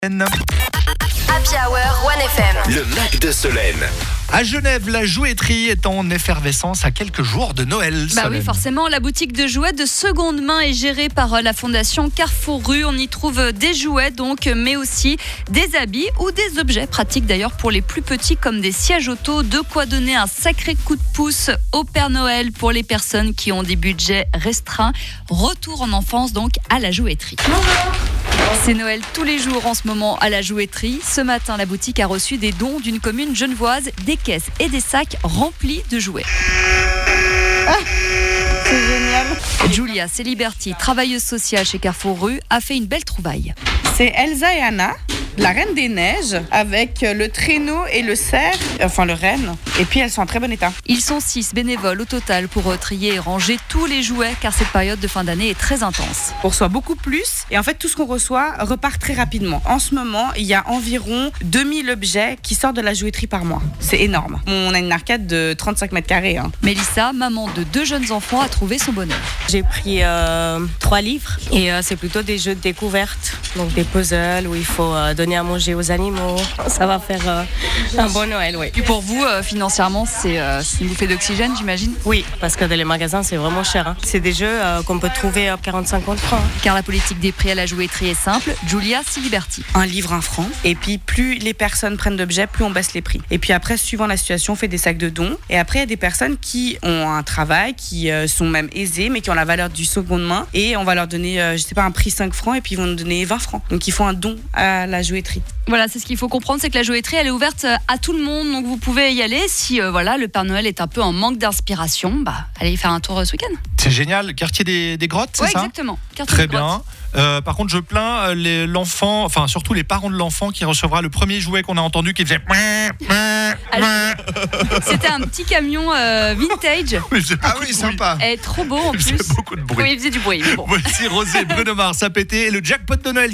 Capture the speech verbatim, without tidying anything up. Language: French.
Happy Hour One F M. Le Mac de Solène. À Genève, la jouetterie est en effervescence à quelques jours de Noël. Bah Solène. oui, forcément, la boutique de jouets de seconde main est gérée par la fondation Carrefour Rue. On y trouve des jouets donc, mais aussi des habits ou des objets pratiques d'ailleurs pour les plus petits comme des sièges auto. De quoi donner un sacré coup de pouce au Père Noël pour les personnes qui ont des budgets restreints. Retour en enfance donc à la jouetterie. C'est Noël tous les jours en ce moment à la jouetterie. Ce matin, la boutique a reçu des dons d'une commune genevoise, des caisses et des sacs remplis de jouets. Ah, c'est génial. Julia Celiberti, travailleuse sociale chez Carrefour Rue, a fait une belle trouvaille. C'est Elsa et Anna, la Reine des Neiges, avec le traîneau et le cerf, enfin le renne. Et puis elles sont en très bon état. Ils sont six bénévoles au total pour trier et ranger tous les jouets car cette période de fin d'année est très intense. On reçoit beaucoup plus et en fait tout ce qu'on reçoit repart très rapidement. En ce moment, il y a environ deux mille objets qui sortent de la jouetterie par mois. C'est énorme. On a une arcade de trente-cinq mètres carrés. Hein. Mélissa, maman de deux jeunes enfants, a trouvé son bonheur. J'ai pris euh, trois livres et euh, c'est plutôt des jeux de découverte, donc des puzzles où il faut euh, donner à manger aux animaux. Ça va faire euh, un bon Noël, oui. Et pour vous, euh, financièrement, c'est, euh, c'est une bouffée d'oxygène, j'imagine ? Oui, parce que dans les magasins, c'est vraiment cher. Hein. C'est des jeux euh, qu'on peut trouver à quarante à cinquante francs. Hein. Car la politique des prix à la jouetterie est simple. Julia Celiberti. Un livre, un franc. Et puis plus les personnes prennent d'objets, plus on baisse les prix. Et puis après, suivant la situation, on fait des sacs de dons. Et après, il y a des personnes qui ont un travail, qui euh, sont même aisées, mais qui ont la valeur du seconde main. Et on va leur donner, euh, je sais pas, un prix cinq francs et puis ils vont nous donner vingt francs. Donc ils font un don à la jouetterie. Voilà, c'est ce qu'il faut comprendre, c'est que la jouetterie, elle est ouverte à tout le monde. Donc vous pouvez y aller. Si euh, voilà, le Père Noël est un peu en manque d'inspiration, bah allez y faire un tour euh, ce week-end. C'est génial. Quartier des, des Grottes, c'est Ouais, ça ? exactement. Quartier Très des Grottes. bien. Euh, par contre, je plains euh, les, l'enfant, enfin surtout les parents de l'enfant qui recevra le premier jouet qu'on a entendu qui faisait. Alors, c'était un petit camion euh, vintage. Oui, c'est Ah beaucoup oui, de sympa. Et trop beau en bruit. plus. Il faisait beaucoup de bruit. Oui, il faisait du bruit. mais bon. Voici Rosé, Bruno Mars, a pété et le jackpot de Noël.